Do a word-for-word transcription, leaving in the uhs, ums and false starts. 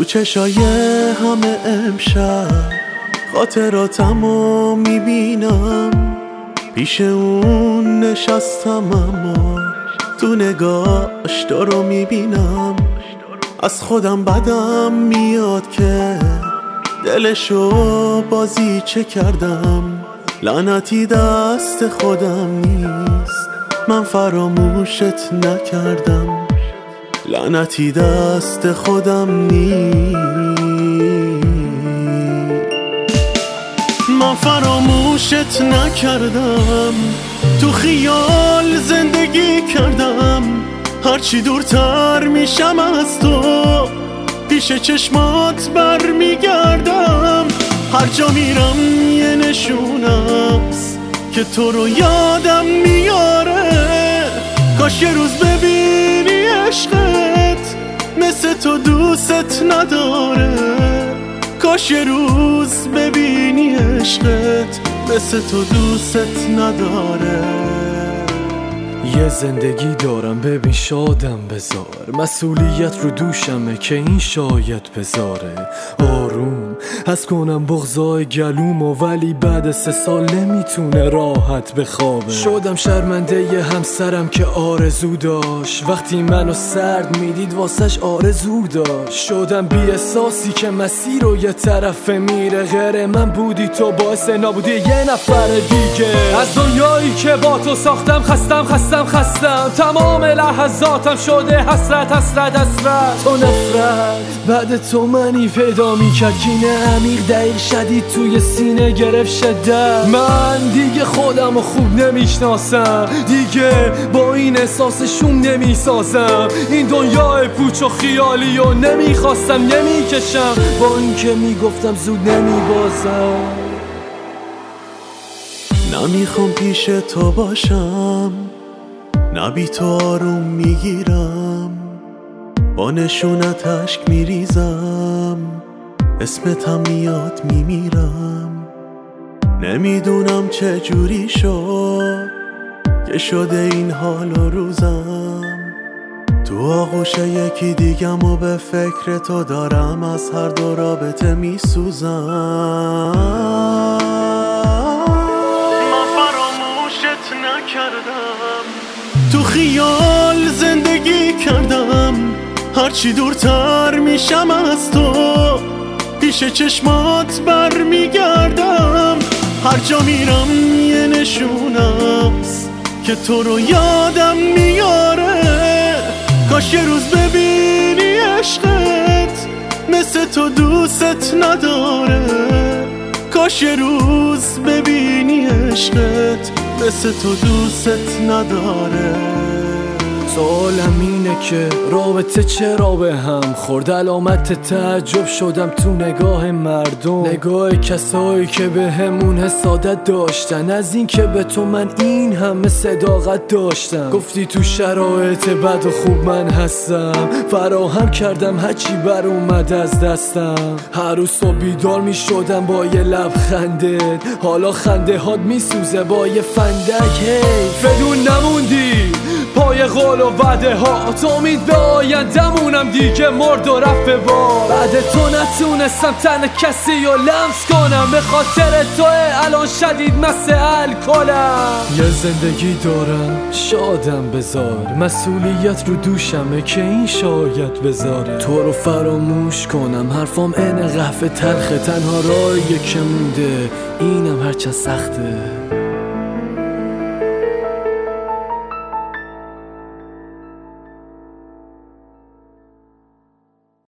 چشای همه امشب خاطراتمو میبینم، پیش اون نشستم اما تو نگاش تو رو میبینم. از خودم بدم میاد که دلشو بازی چه کردم، لعنتی دست خودم نیست من فراموشت نکردم، لعنتی دست خودم نیست من فراموشت نکردم. تو خیال زندگی کردم، هرچی دورتر میشم از تو پیش چشمات بر میگردم. هر جا میرم یه نشونست که تو رو یادم میاره. کاش یه روز ببینی عشقت مثل تو دوست نداره، کاش یه روز ببینی عشقت مثل تو دوست نداره. یه زندگی دارم ببین شادم بذار، مسئولیت رو دوشمه که این شاید بذاره. آروم از کنم بغضای گلومو، ولی بعد سه سال نمیتونه راحت بخوابه. شدم شرمنده یه همسرم که آرزو داشت، وقتی منو سرد میدید واسش آرزو داشت. شدم بی احساسی که مسیر رو یه طرف میره، غیر من بودی تو باعث نابودی یه نفر دیگه. از دنیایی که با تو ساختم خستم خستم خستم، تمام لحظاتم شده حسرت حسرت حسرت تو نفرت. بعد تو منی پیدا میکرد کینه عمیق دقیق شدید توی سینه گرفت شدت. من دیگه خودم رو خوب نمیشناسم، دیگه با این احساسشون نمیسازم. این دنیای پوچ و خیالی و نمیخواستم نمیکشم، با این که میگفتم زود نمیبازم. نمیخوام پیش تو باشم، نبی تو آروم میگیرم، با نشونت اشک میریزم، اسمتم میاد میمیرم. نمیدونم چه جوری شد که شده این حال و روزم، تو آغوش یکی دیگم و به فکر تو دارم از هر دو رابطه میسوزم. من فراموشت نکردم، تو خیال زندگی کردم، هرچی دورتر میشم از تو پیش چشمات بر میگردم. هر جا میرم یه نشونست که تو رو یادم میاره. کاش یه روز ببینی عشقت مثل تو دوست نداره، کاش یه روز ببینی عشقت مثل تو دوست نداره. سوالم اینه که رابطه چرا به هم خورد؟ علامت تعجب شدم تو نگاه مردم، نگاه کسایی که به همون حسادت داشتن، از این که به تو من این همه صداقت داشتم. گفتی تو شرایط بد و خوب من هستم، فراهم کردم هرچی بر اومد از دستم. هر روز صبح بیدار می شدم با یه لبخندت، حالا خنده هات می سوزه با یه فندک. هی بدون نموندی پای قول و وعده ها، تو امید به آیندمونم دیگه مرد و رفت بار. بعد تو نتونستم تن کسی رو لمس کنم، به خاطر توه الان شدید مثل الکلم. یه زندگی دارم شادم بذار، مسئولیت رو دوشمه که این شاید بذاره. تو رو فراموش کنم حرفام این قهوه تلخه، تنها راهیه که مونده اینم هرچند سخته.